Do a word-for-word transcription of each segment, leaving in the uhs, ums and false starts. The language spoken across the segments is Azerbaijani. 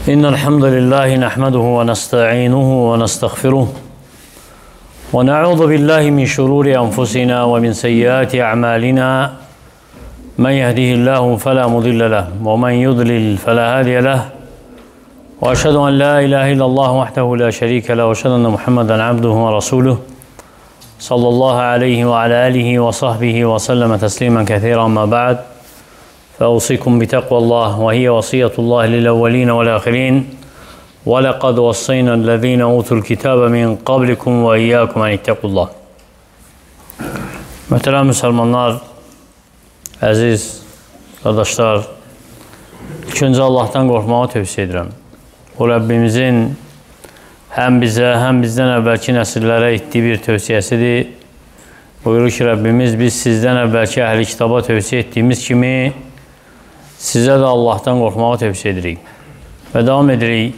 إن الحمد لله نحمده ونستعينه ونستغفره ونعوذ بالله من شرور أنفسنا ومن سيئات أعمالنا من يهده الله فلا مضل له ومن يضلل فلا هادي له وأشهد أن لا إله إلا الله وحده لا شريك له وأشهد أن محمدا عبده ورسوله صلى الله عليه وعلى آله وصحبه وسلم تسليما كثيرا. ما بعد، فأوصيكم بتقوى الله وهي وصية الله للأولين والآخرين ولقد وصينا الذين أوتوا الكتاب من قبلكم وإياكم أن اتقوا الله. Möhtərəm müsəlmanlar, əziz qardaşlar, ilk öncə Allahdan qorxmağı tövsiyə edirəm. O Rəbbimizin həm bizə, həm bizdən əvvəlki nəsillərə etdiyi bir tövsiyəsidir. Buyurur ki, Rəbbimiz biz sizdən əvvəlki əhli kitaba tövsiyə etdiyimiz kimi sizə də Allahdan qorxmağı tövsiyə edirik. Və davam edirik.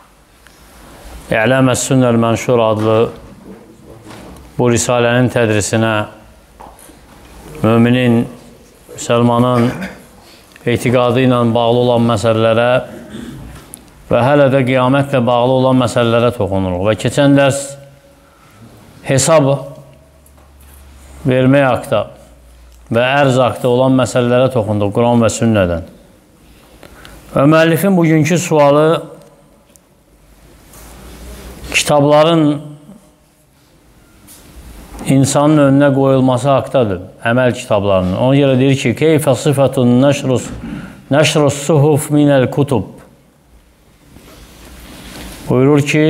İ'lam əs-Sünnəl Mənşur adlı bu risalənin tədrisinə, müminin, müsəlmanın etiqadı ilə bağlı olan məsələlərə və hələ də qiyamətlə bağlı olan məsələlərə toxunuruq. Və keçən dərs hesab vermək haqda və ərz haqda olan məsələlərə toxunduq Quran və sünnədən. Və müəllifin bugünkü sualı kitabların insanın önünə qoyulması haqdadır, əməl kitablarının. Ona görə deyir ki, keyfə sıfatun nəşrus suhuf minəl kutub. Buyurur ki,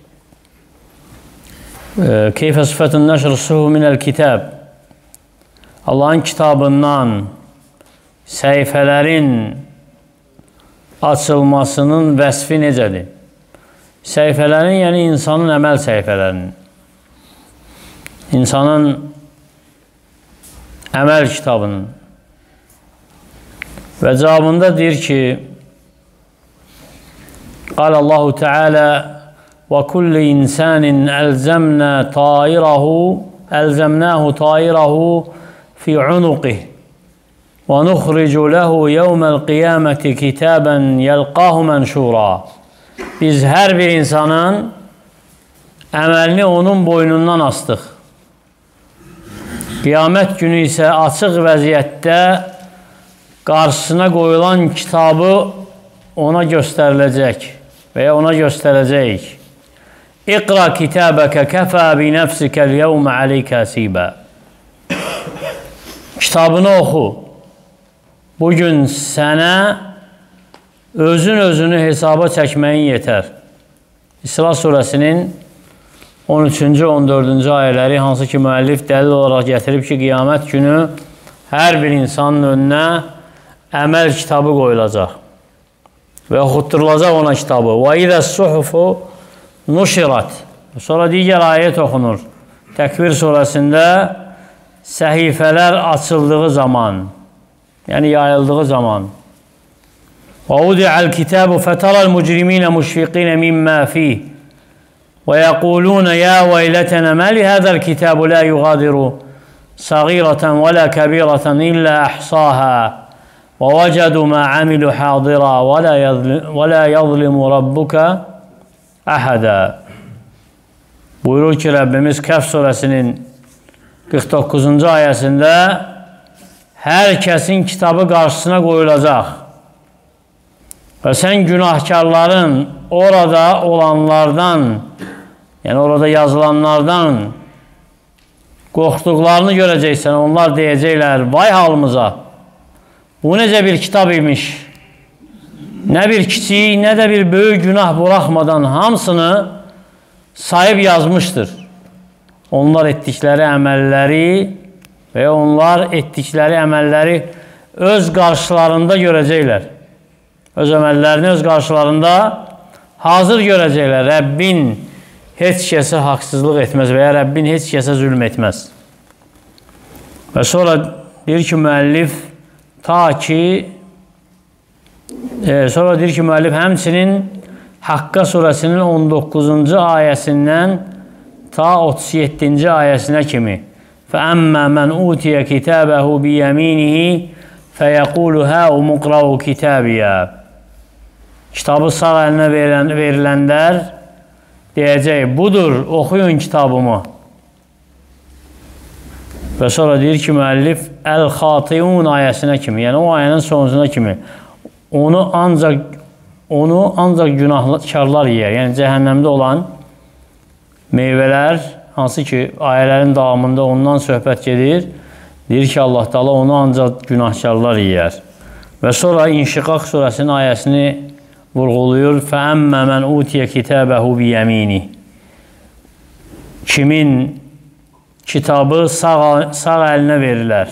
keyfə sıfatun nəşrus suhuf minəl kitab. Allahın kitabından səhifələrin açılmasının vəsfi necədir? Səhifələrin, yəni insanın əməl səhifələrinin. İnsanın əməl kitabının. Və cavabında deyir ki, Qal Allahu Teala və kulli insanin əlzəmnə tairahu əlzəmnəhu tairahu fi unuqih və nuxricu ləhu yevməl qiyaməti kitabən yəlqahu mənşura. Biz hər bir insanın əməlini onun boynundan astıq. Qiyamət günü isə açıq vəziyyətdə qarşısına qoyulan kitabı ona göstəriləcək və ya ona göstərəcəyik. İqra kitabəkə kəfə bi nəfsikəl yevmə aleykə sibə. Kitabını oxu. Bugün sənə özün özünü hesaba çəkməyin yetər. İsra surəsinin on üçüncü on dördüncü ayələri, hansı ki müəllif dəlil olaraq gətirib ki, qiyamət günü hər bir insanın önünə əməl kitabı qoyulacaq və oxutdurulacaq ona kitabı. Və idə suhufu nuşirat. Sonra digər ayət oxunur. Təkvir surəsində səhifələr açıldığı zaman, yəni yayıldığı zaman. Və udi'al kitabu fətaral mujriminə müşfiqinə mimmə fih və yəqulunə ya veyletənə məli hədəl kitabu la yuğadiru səğirətən və la kəbirətən illə əhsahə və vəcədu mə amilu hadirə və la yazlimu rabbuka əhədə. Buyurur ki, Rəbbimiz Kəf surəsinin qırx doqquzuncu ayəsində hər kəsin kitabı qarşısına qoyulacaq və sən günahkarların orada olanlardan, yəni orada yazılanlardan qorxduqlarını görəcəksən. Onlar deyəcəklər, vay halımıza, bu necə bir kitab imiş, nə bir kiçik, nə də bir böyük günah buraxmadan hamısını sayıb yazmışdır. Onlar etdikləri əməlləri və onlar etdikləri əməlləri öz qarşılarında görəcəklər. Öz əməllərini öz qarşılarında hazır görəcəklər. Rəbbin heç kəsə haqsızlıq etməz və ya Rəbbin heç kəsə zülm etməz. Və sonra deyir ki, müəllif ta ki e, sonra deyir ki, müəllif həmçinin Haqqa surəsinin on doqquzuncu ayəsindən ta otuz yeddinci ayəsinə kimi فَأَمَّا مَنْ أُوتِيَ كِتَابَهُ بِيَمِينِهِ فَيَقُولُ هَا أُمُقْرَوْ كِتَابِيَا. kitabı sağ əlinə verilən, veriləndər deyəcək, budur, oxuyun kitabımı. Və sonra deyir ki, müəllif Əl-Xatiun ayəsinə kimi, yəni o ayənin sonucuna kimi onu ancaq onu ancaq günahkarlar yeyər. Yəni cəhənnəmdə olan meyvələr, hansı ki ayələrin davamında ondan söhbət gedir, deyir ki, Allah Teala onu ancaq günahkarlar yeyər. Və sonra İnşiqaq surəsinin ayəsini vurğuluyur. Fəəmmə mən utiyə kitəbəhu biyəmini. Kimin kitabı sağ, sağ əlinə verilər.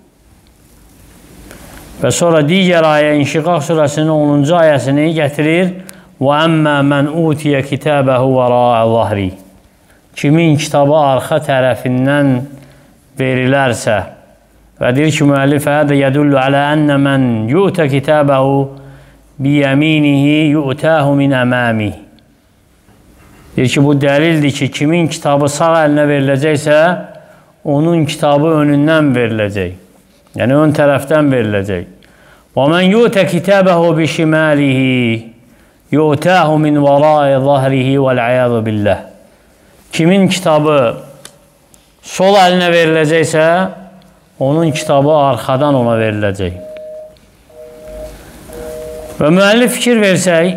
Və sonra digər ayə İnşiqaq surəsinin onuncu ayəsini gətirir. Və əmmə mən utiyə kitəbəhu vəraə zahri. Kimin kitabı arxa tərəfindən verilərsə. Və deyir ki, müəllif hədə yədullu alə ənə mən yu'tə kitəbəhu biyəminihi yu'təhu min əməmi. Deyir ki, bu dəlildir ki, kimin kitabı sağ əlinə veriləcəksə, onun kitabı önündən veriləcək. Yəni, ön tərəfdən veriləcək. Və mən yu'tə kitəbəhu bişimalihi yu'təhu min vərai zahrihi vəl-əyəzu billəh. Kimin kitabı sol əlinə veriləcəksə, onun kitabı arxadan ona veriləcək. Və müəllif fikir versək,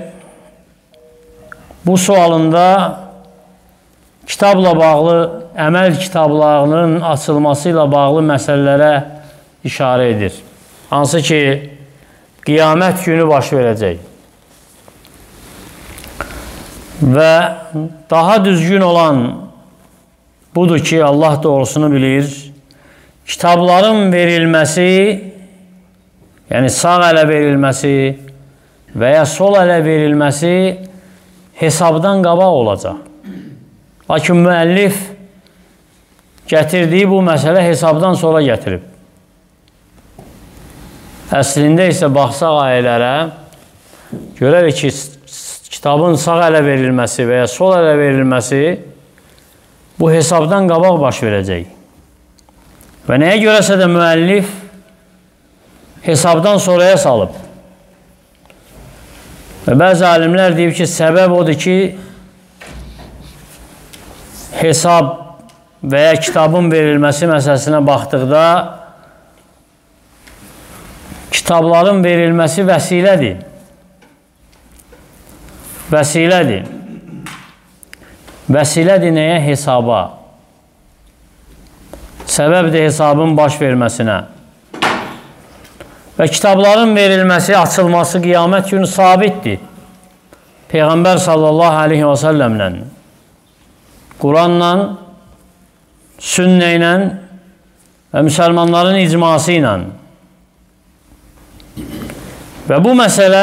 bu sualında kitabla bağlı, əməl kitablarının açılması ilə bağlı məsələlərə işarə edir. Hansı ki, qiyamət günü baş verəcək. Və daha düzgün olan budur ki, Allah doğrusunu bilir, kitabların verilməsi, yəni sağ ələ verilməsi və ya sol ələ verilməsi hesabdan qabaq olacaq. Lakin müəllif gətirdiyi bu məsələ hesabdan sonra gətirib. Əslində isə baxsaq ayələrə, görərik ki, kitabın sağ ələ verilməsi və ya sol ələ verilməsi bu hesabdan qabaq baş verəcək. Və nəyə görəsə də müəllif hesabdan sonraya salıb. Və bəzi alimlər deyib ki, səbəb odur ki, hesab və ya kitabın verilməsi məsələsinə baxdıqda kitabların verilməsi vəsilədir. Vəsilədir. Vəsilədir nəyə? Hesaba. Səbəbdir hesabın baş verməsinə. Və kitabların verilməsi, açılması qiyamət günü sabitdir. Peyğəmbər sallallahu aleyhi və səlləmlə, Quranla, sünnə ilə və müsəlmanların icması ilə. Və bu məsələ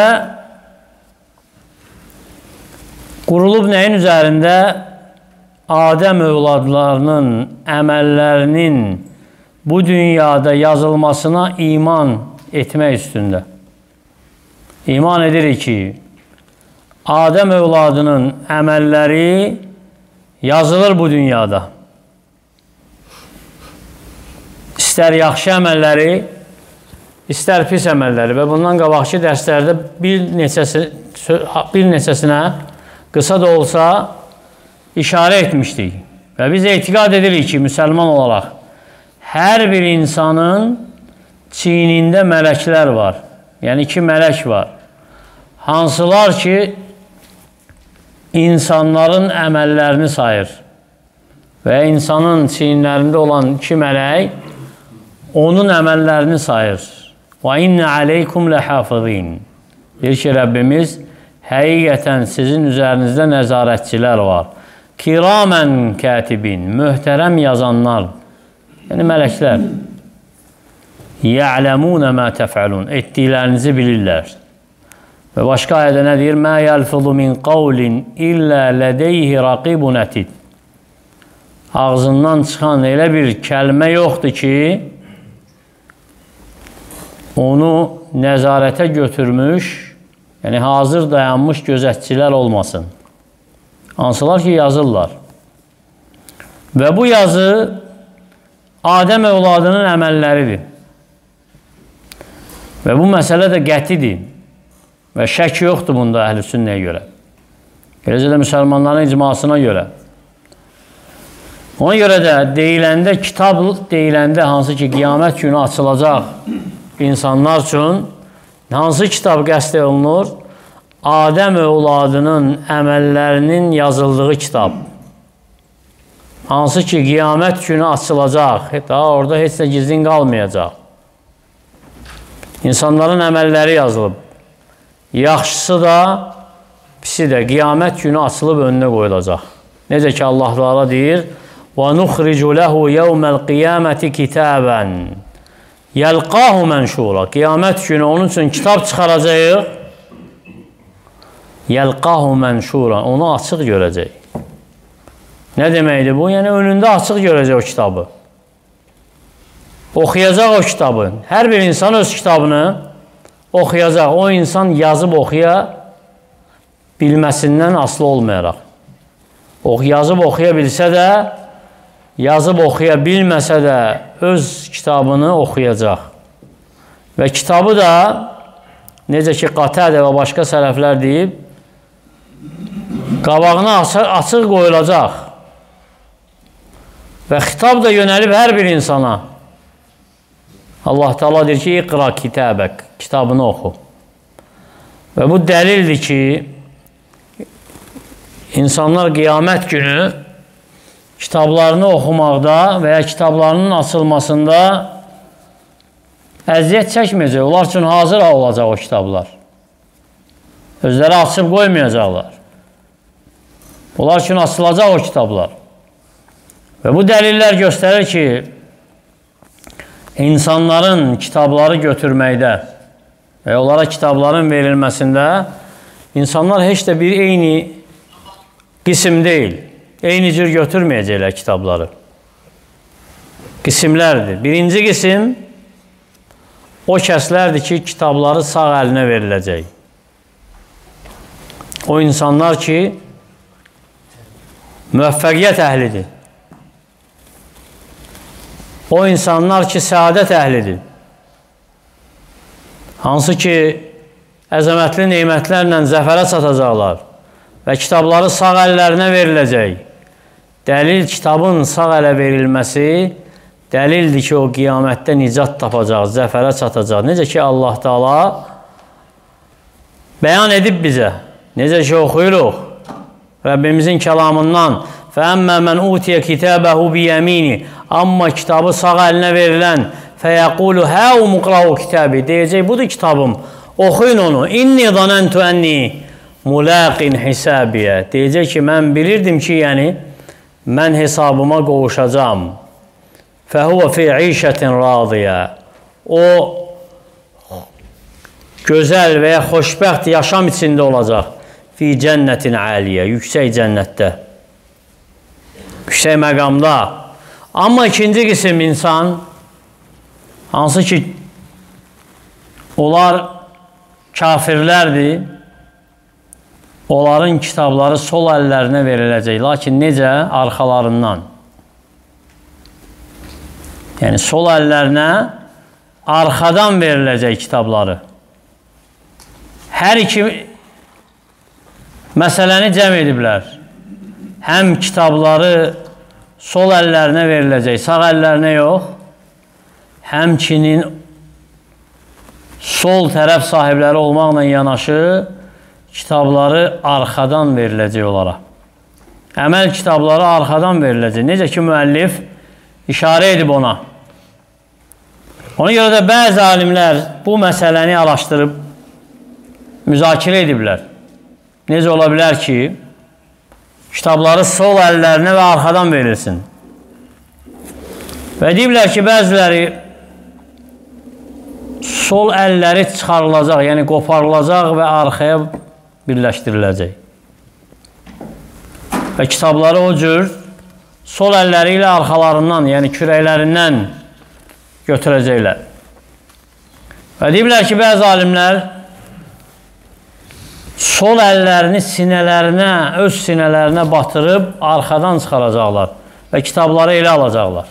qurulub nəyin üzərində? Adəm övladlarının əməllərinin bu dünyada yazılmasına iman etmək üstündə. İman edirik ki, Adəm övladının əməlləri yazılır bu dünyada. İstər yaxşı əməlləri, istər pis əməlləri və bundan qabaqki dərslərdə bir, neçəsi, bir neçəsinə qısa da olsa işarə etmişdik. Və biz etiqad edirik ki, müsəlman olaraq hər bir insanın çiynində mələklər var. Yəni iki mələk var. Hansılar ki, insanların əməllərini sayır. Və insanın çiyinlərində olan iki mələk onun əməllərini sayır. Və innə aleykum ləhafizin. Deyir ki, Rəbbimiz, həqiqətən sizin üzərinizdə nəzarətçilər var. Kiramən kətibin, möhtərəm yazanlar, yəni mələklər. Ya'ləmunə mə təfəlun, etdiklərinizi bilirlər. Və başqa ayədə nə deyir? Mə yəlfidu min qavlin illə lədeyhi raqibun ətid. Ağzından çıxan elə bir kəlmə yoxdur ki, onu nəzarətə götürmüş, yəni hazır dayanmış gözətçilər olmasın. Hansılar ki, yazırlar. Və bu yazı Adəm övladının əməlləridir. Və bu məsələ də qətidir. Və şək yoxdur bunda əhl-i sünnəyə görə. Eləcə də müsəlmanların icmasına görə. Ona görə də deyiləndə, kitab deyiləndə hansı ki, qiyamət günü açılacaq insanlar üçün hansı kitab qəsd olunur? Adəm övladının əməllərinin yazıldığı kitab. Hansı ki, qiyamət günü açılacaq. Daha orada heç də gizlin qalmayacaq. İnsanların əməlləri yazılıb. Yaxşısı da, pisi də qiyamət günü açılıb önünə qoyulacaq. Necə ki, Allah Teala deyir, وَنُخْرِجُ لَهُ يَوْمَ الْقِيَامَةِ كِتَابًا يَلْقَاهُ مَنْشُورًا. Qiyamət günü onun üçün kitab çıxaracaq. يَلْقَاهُ مَنْشُورًا. Onu açıq görəcək. Nə deməkdir bu? Yəni, önündə açıq görəcək o kitabı. Oxuyacaq o kitabı. Hər bir insan öz kitabını oxuyacaq. O insan yazıb oxuya bilməsindən asılı olmayaraq. Yazıb oxuya bilsə də, yazıb oxuya bilməsə də öz kitabını oxuyacaq. Və kitabı da, necə ki, Qatədə və başqa sələflər deyib, qabağına açıq qoyulacaq. Və xitab da yönəlib hər bir insana. Allah Teala deyir ki, iqra kitabək, kitabını oxu. Və bu dəlildir ki, İnsanlar qiyamət günü kitablarını oxumaqda və ya kitablarının açılmasında əziyyət çəkməyəcək. Onlar üçün hazır olacaq o kitablar. Özləri açıb qoymayacaqlar. Onlar üçün açılacaq o kitablar. Və bu dəlillər göstərir ki, insanların kitabları götürməkdə və onlara kitabların verilməsində insanlar heç də bir eyni qism deyil. Eyni cür götürməyəcəklər kitabları. Qismlərdir. Birinci qism o kəslərdir ki, kitabları sağ əlinə veriləcək. O insanlar ki, müvəffəqiyyət əhlidir. O insanlar ki, səadət əhlidir. Hansı ki, əzəmətli neymətlərlə zəfərə çatacaqlar. Və kitabları sağ əllərinə veriləcək. Dəlil, kitabın sağ ələ verilməsi dəlildir ki, o qiyamətdə nicat tapacaq, zəfərə çatacaq. Necə ki, Allah Teala bəyan edib bizə. Necə ki, oxuyuruq Rəbbimizin kəlamından. فَأَمَّا مَنْ اُوْتِيَ كِتَابَهُ بِيَمِينِ. Amma kitabı sağ əlinə verilən فَيَقُولُ هَاُ مُقْرَهُ kitabi. Deyəcək, budur kitabım, oxuyun onu. İnni zanentu enni mulaqin hisabiyə. Deyəcək ki, mən bilirdim ki, yəni, mən hesabıma qovuşacam. Fəhuvə fi işətin radiyə. O, gözəl və ya xoşbəxt yaşam içində olacaq. Fi cənnətin əliyə, yüksək cənnətdə. Yüksək məqamda. Amma ikinci qism insan, hansı ki, onlar kafirlərdir, onların kitabları sol əllərinə veriləcək. Lakin necə? Arxalarından. Yəni, sol əllərinə arxadan veriləcək kitabları. Hər iki məsələni cəm ediblər. Həm kitabları sol əllərinə veriləcək, sağ əllərinə yox. Həmçinin sol tərəf sahibləri olmaqla yanaşı kitabları arxadan veriləcək onlara. Əməl kitabları arxadan veriləcək. Necə ki, müəllif işarə edib ona. Ona görə də bəzi alimlər bu məsələni araşdırıb müzakirə ediblər. Necə ola bilər ki, kitabları sol əllərinə və arxadan verilsin. Və deyiblər ki, bəziləri sol əlləri çıxarılacaq, yəni qoparılacaq və arxaya birləşdiriləcək. Və kitabları o cür sol əlləri ilə arxalarından, yəni kürəklərindən götürəcəklər. Və deyiblər ki, bəzi alimlər sol əllərini sinələrinə, öz sinələrinə batırıb arxadan çıxaracaqlar və kitabları elə alacaqlar.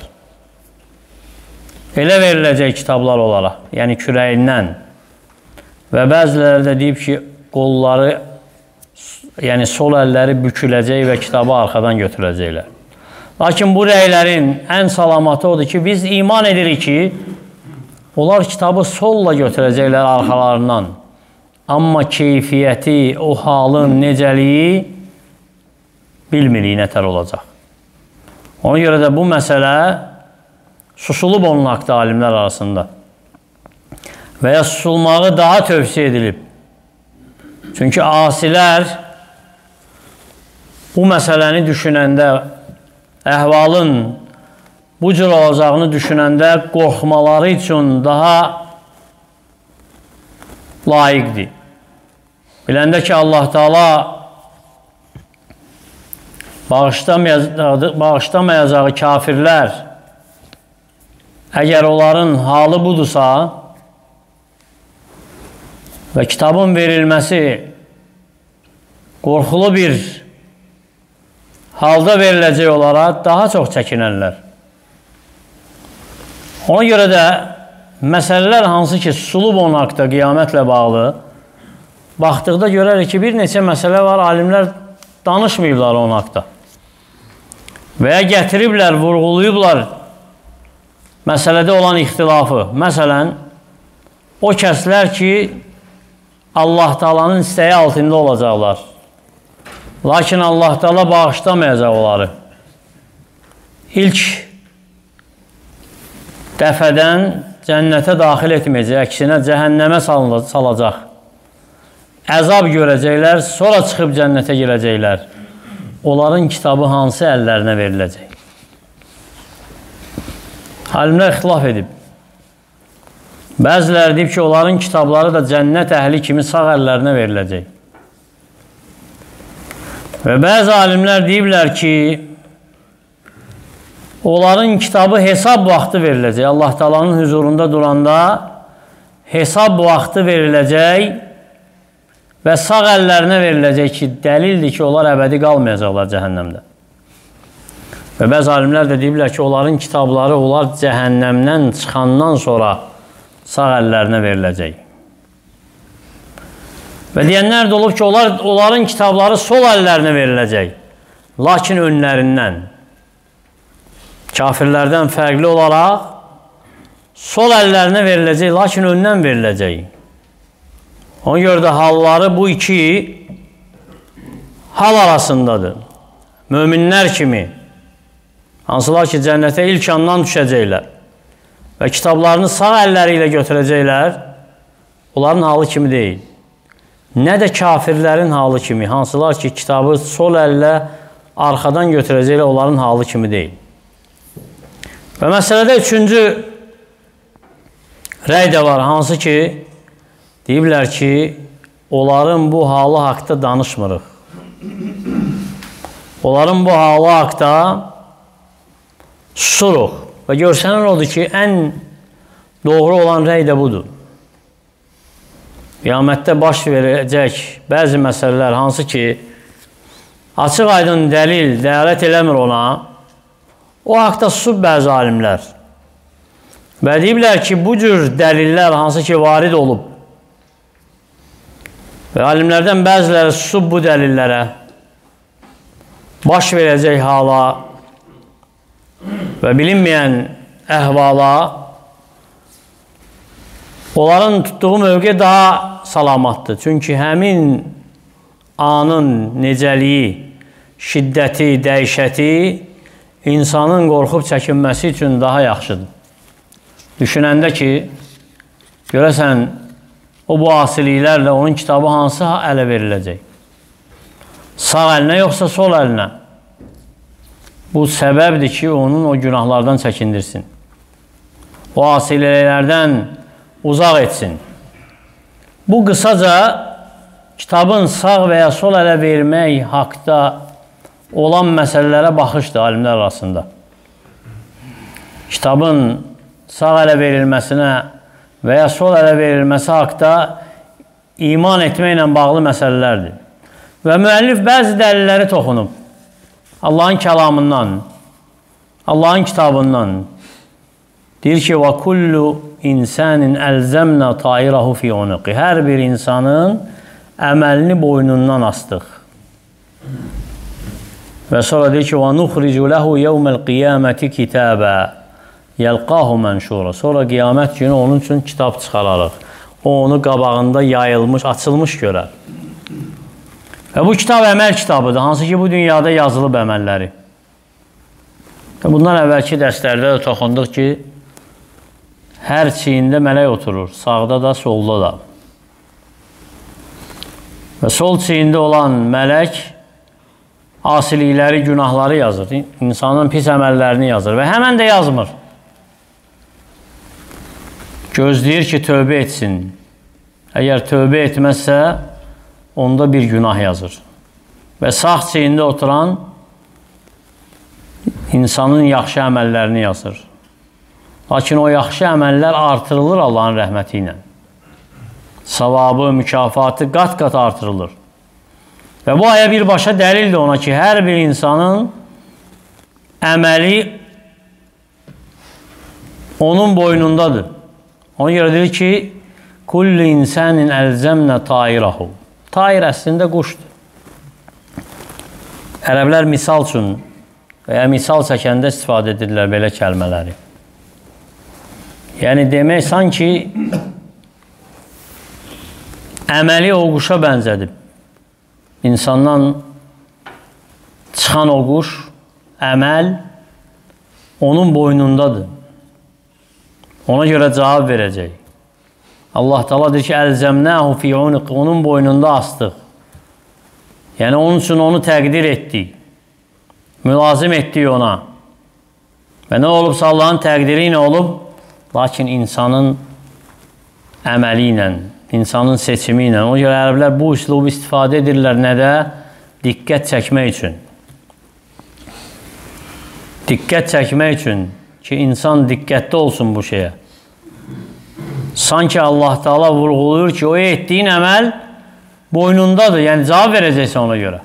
Elə veriləcək kitablar onlara, yəni kürəyindən. Və bəziləri də deyib ki, qolları, yəni sol əlləri büküləcək və kitabı arxadan götürəcəklər. Lakin bu rəylərin ən salamatı odur ki, biz iman edirik ki, onlar kitabı solla götürəcəklər arxalarından. Amma keyfiyyəti, o halın necəliyi bilmirik nətər olacaq. Ona görə də bu məsələ susulub onun haqda alimlər arasında və ya susulmağı daha tövsiyə edilib. Çünki asilər bu məsələni düşünəndə, əhvalın bu cür olacağını düşünəndə qorxmaları üçün daha layiqdir. Biləndə ki, Allah Teala bağışlamayacağı kafirlər əgər onların halı budursa və kitabın verilməsi qorxulu bir halda veriləcək olaraq daha çox çəkinərlər. Ona görə də məsələlər hansı ki, susulub onun haqda qiyamətlə bağlı, baxdıqda görərik ki, bir neçə məsələ var, alimlər danışmayıblar onun haqda. Və ya gətiriblər, vurğulayıblar məsələdə olan ixtilafı. Məsələn, o kəslər ki, Allah Taala'nın istəyi altında olacaqlar. Lakin Allah Taala bağışlamayacaq onları. İlk dəfədən cənnətə daxil etməyəcək, əksinə cəhənnəmə salacaq. Əzab görəcəklər, sonra çıxıb cənnətə girəcəklər. Onların kitabı hansı əllərinə veriləcək? Alimlər ixtilaf edib. Bəziləri deyib ki, onların kitabları da cənnət əhli kimi sağ əllərinə veriləcək. Və bəzi alimlər deyiblər ki, onların kitabı hesab vaxtı veriləcək. Allah Taala'nın huzurunda duranda hesab vaxtı veriləcək və sağ əllərinə veriləcək ki, dəlildir ki, onlar əbədi qalmayacaqlar cəhənnəmdə. Və bəzi alimlər də deyiblər ki, onların kitabları onlar cəhənnəmdən çıxandan sonra sağ əllərinə veriləcək. Və deyənlər də olub ki, onlar, onların kitabları sol əllərinə veriləcək. Lakin önlərindən, kafirlərdən fərqli olaraq sol əllərinə veriləcək, lakin öndən veriləcək. Ona görə də halları bu iki hal arasındadır. Möminlər kimi, hansılar ki, cənnətə ilk andan düşəcəklər və kitablarını sağ əlləri ilə götürəcəklər, onların halı kimi deyil. Nə də kafirlərin halı kimi, hansılar ki, kitabı sol əllə arxadan götürəcəklər, onların halı kimi deyil. Və məsələdə üçüncü rəy də var, hansı ki, deyiblər ki, onların bu halı haqda danışmırıq. Onların bu halı haqda susuruq. Və görsənən odur ki, ən doğru olan rəy də budur. Qiyamətdə baş verəcək bəzi məsələlər, hansı ki, açıq aydın dəlil dəlalət eləmir ona, o haqda susub bəzi alimlər. Və deyiblər ki, bu cür dəlillər hansı ki, varid olub və alimlərdən bəziləri susub bu dəlillərə, baş verəcək hala və bilinməyən əhvala, onların tutduğu mövqe daha salamatdır. Çünki həmin anın necəliyi, şiddəti, dəhşəti insanın qorxub çəkinməsi üçün daha yaxşıdır. Düşünəndə ki, görəsən, o bu asiliklərlə onun kitabı hansı ələ veriləcək? Sağ əlinə yoxsa sol əlinə? Bu səbəbdir ki, onun o günahlardan çəkindirsin. O asiliklərdən uzaq etsin. Bu qısaca kitabın sağ və ya sol ələ vermək haqda olan məsələlərə baxışdır alimlər arasında. Kitabın sağ ələ verilməsinə və ya sol ələ verilməsi haqda iman etməklə bağlı məsələlərdir. Və müəllif bəzi dəlilləri toxunub. Allahın kəlamından, Allahın kitabından. Deyir ki, وَكُلُّ اِنْسَانٍ اَلْزَمْنَا طَائِرَهُ فِي عُنُقِ. Hər bir insanın əməlini boynundan astıq. Və sonra deyir ki, وَنُخْرِجُ لَهُ يَوْمَ الْقِيَامَةِ كِتَابًا يَلْقَاهُ مَنْشُورًا. Sonra qiyamət günü onun üçün kitab çıxararıq. O onu qabağında yayılmış, açılmış görər. Və bu kitab əməl kitabıdır, hansı ki, bu dünyada yazılıb əməlləri. Bundan əvvəlki dərslərdə də toxunduq ki, hər çiyində mələk oturur, sağda da, solda da. Və sol çiyində olan mələk asilikləri, günahları yazır, insanın pis əməllərini yazır və həmən də yazmır. Gözləyir ki, tövbə etsin. Əgər tövbə etməzsə, onda bir günah yazır. Və sağ çiyində oturan insanın yaxşı əməllərini yazır. Lakin o yaxşı əməllər artırılır Allahın rəhməti ilə. Savabı, mükafatı qat-qat artırılır. Və bu aya birbaşa dəlildir ona ki, hər bir insanın əməli onun boynundadır. Ona görə deyir ki, kullu insanin əlzəmnə tairahu. Tair əslində quşdur. Ərəblər misal üçün və ya misal çəkəndə istifadə edirlər belə kəlmələri. Yəni demək sanki əməli o quşa bənzədib. İnsandan çıxan o quş, əməl onun boynundadır. Ona görə cavab verəcək. Allah Teala deyir ki, əlzəmnəhu fi unuq, onun boynunda astıq. Yəni onun üçün onu təqdir etdik. Mülazim etdik ona. Və nə olubsa Allahın təqdiri ilə olub, lakin insanın əməli ilə, insanın seçimi ilə. Ona görə ərəblər bu üslubu istifadə edirlər nədə? Diqqət çəkmək üçün. Diqqət çəkmək üçün ki, insan diqqətli olsun bu şeyə. Sanki Allah Teala vurğuluyur ki, o etdiyin əməl boynundadır, yəni cavab verəcəksən ona görə.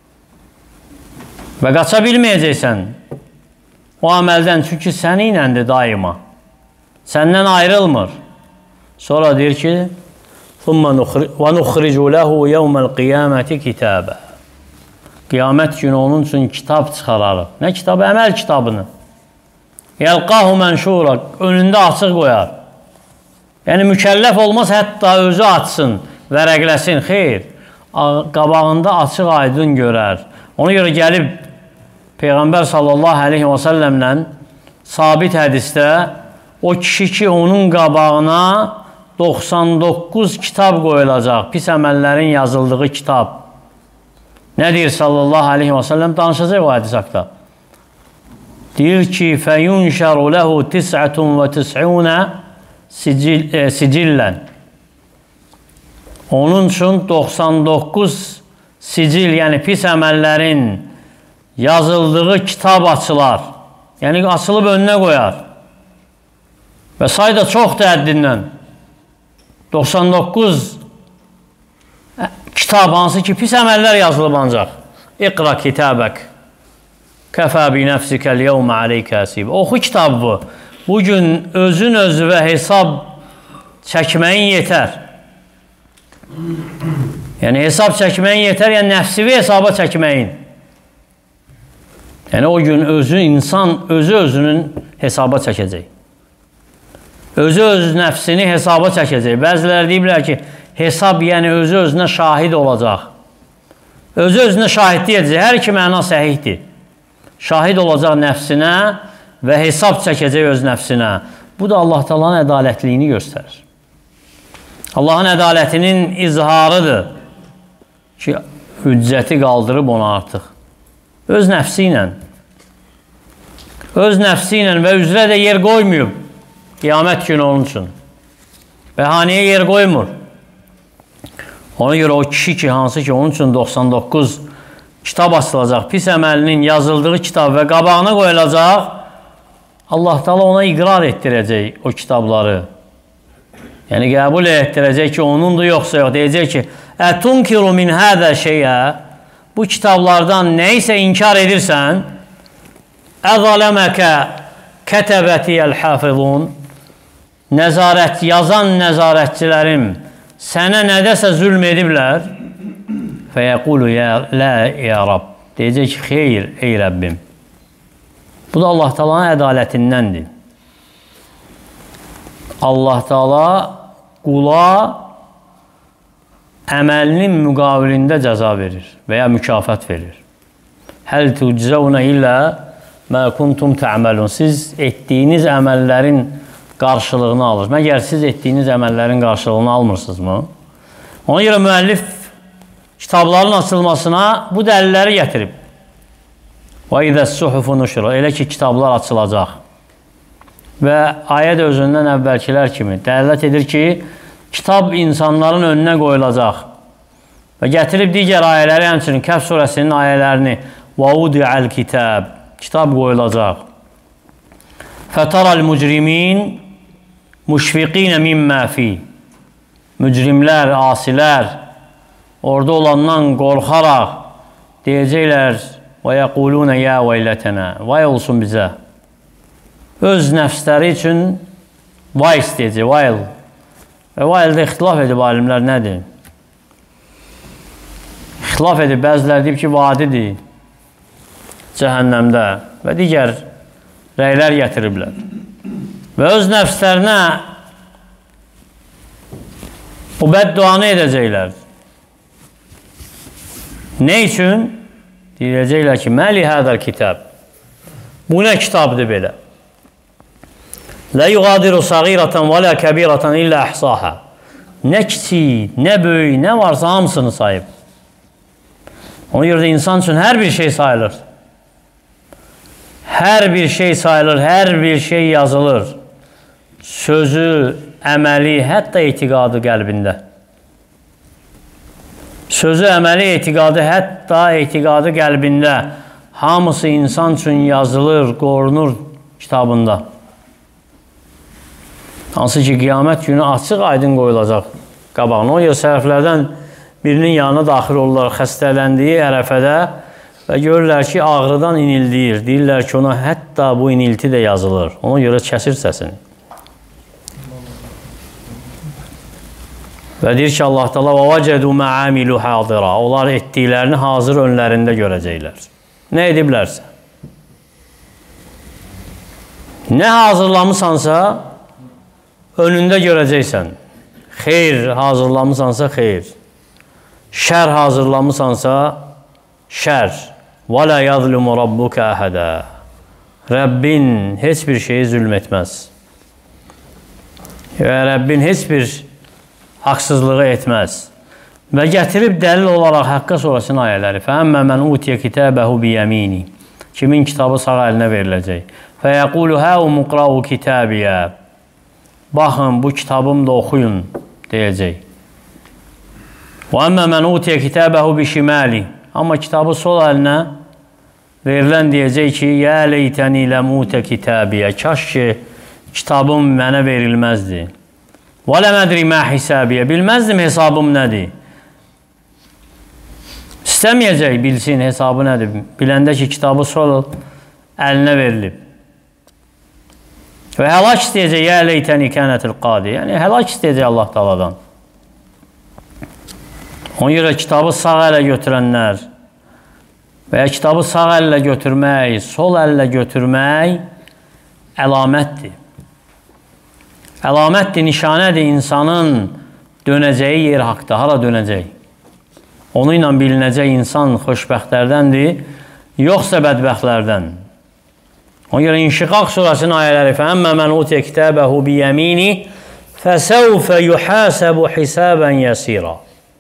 Və qaça bilməyəcəksən o əməldən, çünki səninlədir daima. Səndən ayrılmır. Sonra deyir ki, وَنُخْرِجُ لَهُ يَوْمَ الْقِيَامَةِ كِتَابًا. Qiyamət günü onun üçün kitab çıxararıq. Nə kitabı? Əməl kitabını. يَلْقَاهُ مَنْشُورًا. Önündə açıq qoyar. Yəni mükəlləf olmaz, hətta özü açsın, vərəqləsin. Xeyr, qabağında açıq aydın görər. Ona görə gəlib Peyğəmbər sallallahu aleyhi və səlləmlə sabit hədisdə o kişi ki, onun qabağına doxsan doqquz kitab qoyulacaq, pis əməllərin yazıldığı kitab. Nə deyir sallallahu aleyhi və səlləm? Danışacaq o hədis haqda. Deyir ki, fəyunşəru ləhu tis'ətun və tis'unə sicillən. Onun üçün doxsan doqquz sicil, yəni pis əməllərin yazıldığı kitab açılar. Yəni açılıb önünə qoyar. Və sayda çoxdur həddindən. doxsan doqquz kitab hansı ki, pis əməllər yazılıb ancaq. İqra kitabək. Kəfə bi nəfsikəl yevmə aleykə əsib. Oxu kitab bu. Bugün özün özüvə hesab çəkməyin yetər. Yəni hesab çəkməyin yetər, yəni nəfsivi hesaba çəkməyin. Yəni o gün özü, insan özü özünün hesaba çəkəcək. Özü öz nəfsini hesaba çəkəcək. Bəziləri deyiblər ki, hesab yəni özü özünə şahid olacaq. Özü özünə şahidlik edəcək. Hər iki məna səhihdir. Şahid olacaq nəfsinə və hesab çəkəcək öz nəfsinə. Bu da Allah Taala'nın ədalətliyini göstərir. Allahın ədalətinin izharıdır ki, hüccəti qaldırıb ona artıq. Öz nəfsi ilə, öz nəfsi ilə və üzrə də yer qoymayıb qiyamət günü onun üçün. Bəhanəyə yer qoymur. Ona görə o kişi ki, hansı ki, onun üçün doxsan doqquz kitab asılacaq, pis əməlinin yazıldığı kitab və qabağına qoyulacaq, Allah Teala ona iqrar etdirəcək o kitabları. Yəni, qəbul etdirəcək ki, onundur, yoxsa yox. Deyəcək ki, ətunkiru min hədə şeyə, bu kitablardan nəyisə inkar edirsən, əzaləməkə kətəbətiyəl hafizun, nəzarət, yazan nəzarətçilərim sənə nədəsə zülm ediblər, fəyəqulu lə ya Rab. Deyəcək ki, xeyr, ey Rəbbim. Bu da Allah Taala'nın ədalətindəndir. Allah Taala qula əməlinin müqabilində cəza verir və ya mükafat verir. Həl tuczəvnə illə mə kuntum tə'məlun. Siz etdiyiniz əməllərin qarşılığını alır. Məgər siz etdiyiniz əməllərin qarşılığını almırsınız mı? Ona görə müəllif kitabların açılmasına bu dəlilləri gətirib. Və izəs-suhufu nuşra. Elə ki, kitablar açılacaq. Və ayət özündən əvvəlkilər kimi dəlilət edir ki, kitab insanların önünə qoyulacaq. Və gətirib digər ayələri, həmçinin Kəhf surəsinin ayələrini və udi'əl kitab. Kitab qoyulacaq. Fətəral mücrimin müşfiqinə mimmə fi. Mücrimlər, asilər orada olandan qorxaraq deyəcəklər və yəqulunə ya veylətənə. Vay olsun bizə. Öz nəfsləri üçün vay istəyəcək, vayl. Və vayildə ixtilaf edib alimlər nədir? İxtilaf edib, bəzilər deyib ki, vadidir cəhənnəmdə və digər rəylər gətiriblər. Və öz nəfslərinə o bədduanı edəcəklər. Nə üçün? Deyəcəklər ki, məli hədər kitab. Bu nə kitabdır belə? Lə yuqadiru səğirətən və lə kəbirətən illə əhsahə. Nə kiçik, nə böyük, nə varsa hamısını sayıb. Ona görə də insan üçün hər bir şey sayılır. Hər bir şey sayılır, hər bir şey yazılır. Sözü, əməli, hətta etiqadı qəlbində. Sözü, əməli, etiqadı, hətta etiqadı qəlbində. Hamısı insan üçün yazılır, qorunur kitabında. Hansı ki, qiyamət günü açıq aydın qoyulacaq qabağına. O, sələflərdən birinin yanına daxil olurlar xəstələndiyi ərəfədə və görürlər ki, ağrıdan inildiyir. Deyirlər ki, ona hətta bu inilti də yazılır. Ona görə kəsir səsini. Və deyir ki, Allah Taala və vəcədu mə'amilu hadira. Onlar etdiklərini hazır önlərində görəcəklər. Nə ediblərsə. Nə hazırlamısansa önündə görəcəksən. Xeyr hazırlamısansa xeyr. Şər hazırlamısansa şər. Və lə yəzlimu rabbuka əhədə. Rəbbin heç bir şeyi zülm etməz. Və Rəbbin heç bir haqsızlığı etməz. Və gətirib dəlil olaraq Həqqə surəsinin ayələri. Fəəmmə mən utiyə kitəbəhu biyəmini. Kimin kitabı sağ əlinə veriləcək. Fəyəqulu həu muqra'u kitəbiyə. Baxın, bu kitabımı da oxuyun, deyəcək. وَأَمَّا مَنْ اُوْتِيَ كِتَابَهُ بِشِمَالِ. Amma kitabı sol əlinə verilən deyəcək ki, يَا لَيْتَنِي لَمْ اُوْتَ كِتَابِيَ. Kaş ki, kitabım mənə verilməzdi. وَلَمْ اَدْرِ مَا حِسَابِيَ. Bilməzdim hesabım nədir. İstəməyəcək bilsin hesabı nədir. Biləndə ki, kitabı sol əlinə verilib. Və həlak istəyəcək, yə leytəni kənətil qadi. Yəni, həlak istəyəcək Allah Taaladan. Ona görə kitabı sağ ələ götürənlər və ya kitabı sağ əllə götürmək, sol əllə götürmək əlamətdir. Əlamətdir, nişanədir insanın dönəcəyi yer haqda, hara dönəcək. Onu ilə bilinəcək insan xoşbəxtlərdəndir, yoxsa bədbəxtlərdən. Ona görə İnşiqaq surəsinin ayələri fəəmmə mən utiyə kitəbəhu biyəmini fəsəvfə yuhasəbu hisabən yəsira.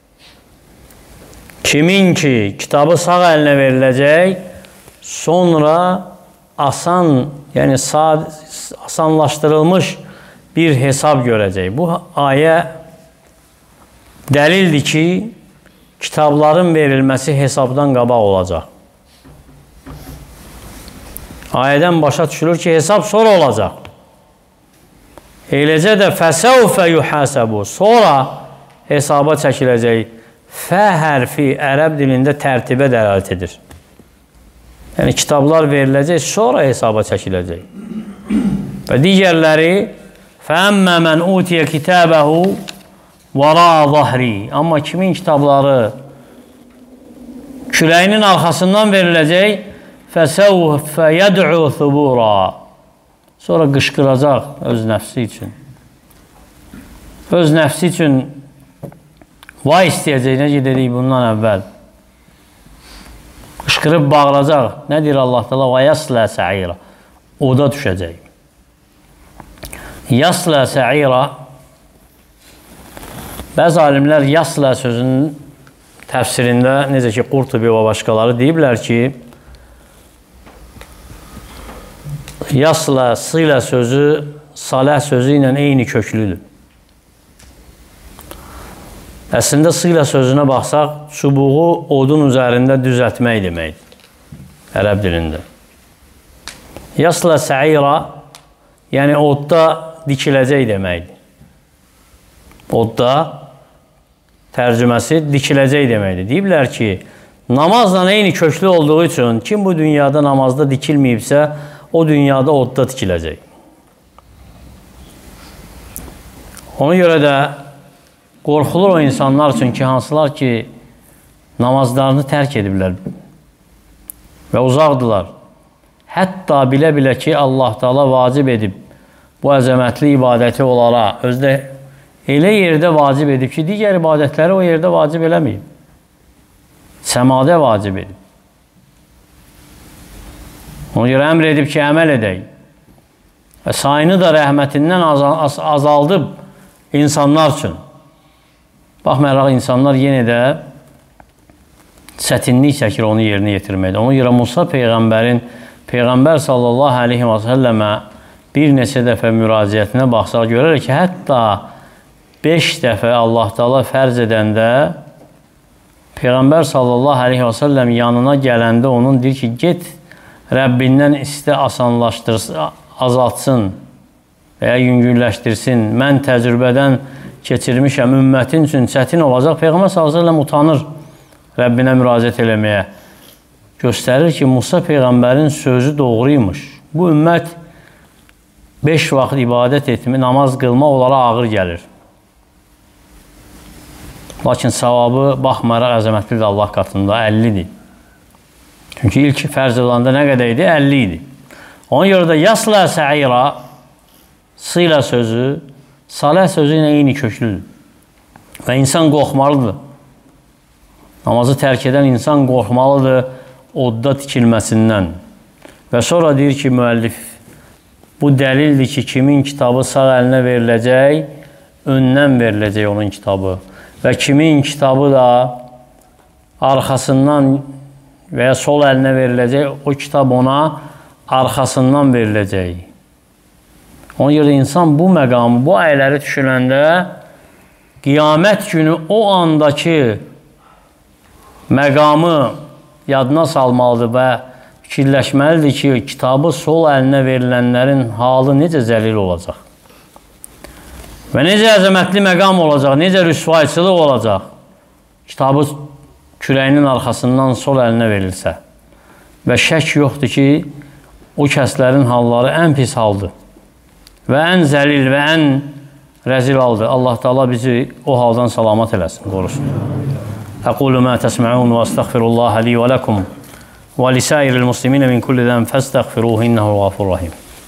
Kimin ki, kitabı sağ əlinə veriləcək, sonra asan, yəni asanlaşdırılmış bir hesab görəcək. Bu ayə dəlildir ki, kitabların verilməsi hesabdan qabaq olacaq. Ayədən başa düşülür ki, hesab sonra olacaq. Eləcə də fəsəvfə yuhasəbu. Sonra hesaba çəkiləcək. Fə hərfi ərəb dilində tərtibə dəlalət edir. Yəni, kitablar veriləcək, sonra hesaba çəkiləcək. Və digərləri fəəmmə mən utiyə kitəbəhu vəra zahri. Amma kimin kitabları Kürəyinin arxasından veriləcək. فَسَوْفَ يَدْعُ ثُبُورًا. Sonra qışqıracaq öz nəfsi üçün. Öz nəfsi üçün vay istəyəcək, necə dedik bundan əvvəl. Qışqırıb bağıracaq. Nə deyir Allah Teala? وَيَسْلَى سَعِيرًا. Oda düşəcək. Yaslə sə'ira. Bəzi alimlər yaslə sözünün təfsirində, necə ki Qurtubi və başqaları deyiblər ki, yaslə, silə sözü saləh sözü ilə eyni köklüdür. Əslində silə sözünə baxsaq, çubuğu odun üzərində düzəltmək deməkdir ərəb dilində. Yaslə sə'ira, yəni odda dikiləcək deməkdir. Odda tərcüməsi dikiləcək deməkdir. Deyiblər ki, namazla eyni köklü olduğu üçün kim bu dünyada namazda dikilməyibsə, o dünyada odda dikiləcək. Ona görə də qorxulur o insanlar üçün ki, hansılar ki, namazlarını tərk ediblər və uzaqdılar. Hətta bilə-bilə ki, Allah Teala vacib edib bu əzəmətli ibadəti onlara, özdə elə yerdə vacib edib ki, digər ibadətləri o yerdə vacib eləməyib. Səmada vacib edib. Ona görə əmr edib ki, əməl edək. Və sayını da rəhmətindən azaldıb insanlar üçün. Baxmayaraq, insanlar yenə də çətinlik çəkir onu yerinə yetirməkdə. Ona görə Musa Peyğəmbərin, Peyğəmbər sallallahu aleyhi və səlləmə bir neçə dəfə müraciətinə baxsaq, görərək ki, hətta beş dəfə Allah Teala fərz edəndə Peyğəmbər sallallahu aleyhi və səlləm yanına gələndə onun deyir ki, get Rəbbindən istə asanlaşdırsın, azaltsın və ya yüngülləşdirsin. Mən təcrübədən keçirmişəm, ümmətin üçün çətin olacaq. Peyğəmbər sallallahu aleyhi və səlləm utanır Rəbbinə müraciət eləməyə. Göstərir ki, Musa Peyğəmbərin sözü doğruymuş. Bu ümmət beş vaxt ibadət etmə, namaz qılma onlara ağır gəlir. Lakin savabı baxmayaraq əzəmətlidir Allah qatında, əllidir. Çünki ilk fərz olanda nə qədər idi? əlli idi. Ona görə də yaslə sə'ira, silə sözü, saləh sözü ilə eyni köklüdür. Və insan qorxmalıdır. Namazı tərk edən insan qorxmalıdır odda tikilməsindən. Və sonra deyir ki, müəllif, bu dəlildir ki, kimin kitabı sağ əlinə veriləcək, öndən veriləcək onun kitabı. Və kimin kitabı da arxasından və ya sol əlinə veriləcək, o kitab ona arxasından veriləcək. Ona görə insan bu məqamı, bu ayələri düşünəndə qiyamət günü o andakı məqamı yadına salmalıdır və fikirləşməlidir ki, kitabı sol əlinə verilənlərin halı necə zəlil olacaq və necə əzəmətli məqam olacaq, necə rüsvayçılıq olacaq. Kitabı kürəyinin arxasından sol əlinə verilsə və şək yoxdur ki, o kəslərin halları ən pis haldır və ən zəlil və ən rəzil haldır. Allah Teala bizi o haldan salamat eləsin, qorusun. Əqulu mə təsmə'un və əstəğfirullaha li və ləkum və lisəiril musliminə min kulli zəm fəstəğfiruhu innəhu ğafur rahim.